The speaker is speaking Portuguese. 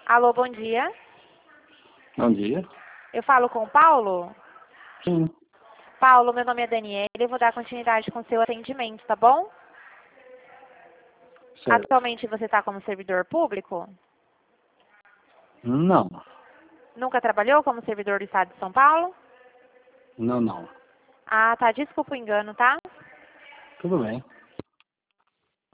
Alô, bom dia. Bom dia. Eu falo com o Paulo? Sim. Paulo, meu nome é Daniela e eu vou dar continuidade com o seu atendimento, tá bom? Certo. Atualmente você está como servidor público? Não. Nunca trabalhou como servidor do Estado de São Paulo? Não. Ah, tá. Desculpa o engano, tá? Tudo bem.